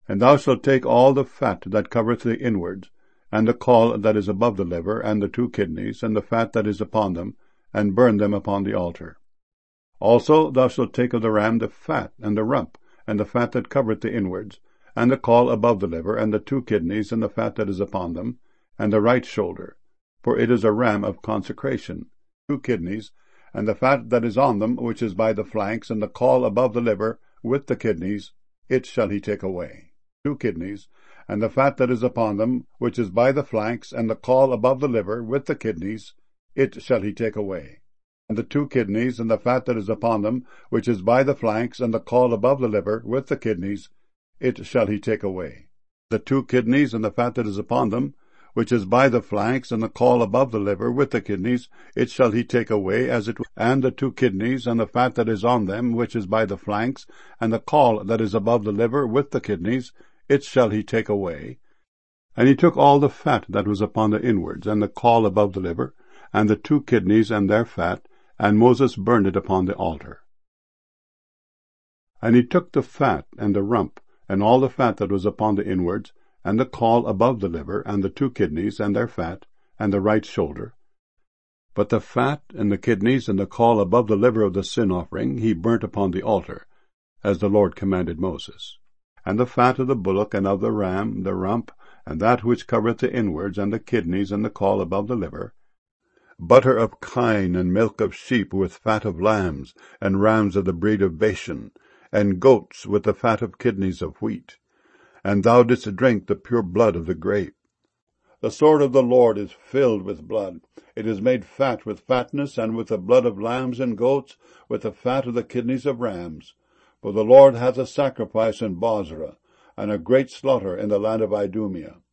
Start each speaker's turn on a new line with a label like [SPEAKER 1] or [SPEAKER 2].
[SPEAKER 1] And thou shalt take all the fat that covereth the inwards, and the caul that is above the liver, and the 2 kidneys, and the fat that is upon them, and burn them upon the altar. Also thou shalt take of the ram the fat, and the rump, and the fat that covereth the inwards, and the caul above the liver, and the 2 kidneys, and the fat that is upon them, and the right shoulder, for it is a ram of consecration, 2 kidneys, and the fat that is on them, which is by the flanks, and the caul above the liver, with the kidneys, it shall he take away. 2 kidneys, and the fat that is upon them, which is by the flanks, and the caul above the liver, with the kidneys, it shall he take away. And the 2 kidneys, and the fat that is upon them, which is by the flanks, and the caul above the liver, with the kidneys, it shall he take away. The 2 kidneys, and the fat that is upon them, which is by the flanks, and the caul above the liver, with the kidneys, it shall he take away, as it was. And the 2 kidneys, and the fat that is on them, which is by the flanks, and the caul that is above the liver, with the kidneys, it shall he take away. And he took all the fat that was upon the inwards, and the caul above the liver, and the 2 kidneys and their fat, and Moses burned it upon the altar. And he took the fat and the rump, and all the fat that was upon the inwards, and the caul above the liver, and the 2 kidneys and their fat, and the right shoulder. But the fat and the kidneys and the caul above the liver of the sin offering he burnt upon the altar, as the Lord commanded Moses. And the fat of the bullock and of the ram, the rump, and that which covereth the inwards, and the kidneys and the caul above the liver, butter of kine, and milk of sheep with fat of lambs, and rams of the breed of Bashan, and goats with the fat of kidneys of wheat. And thou didst drink the pure blood of the grape. The sword of the Lord is filled with blood. It is made fat with fatness, and with the blood of lambs and goats, with the fat of the kidneys of rams. For the Lord hath a sacrifice in Bozrah, and a great slaughter in the land of Idumea.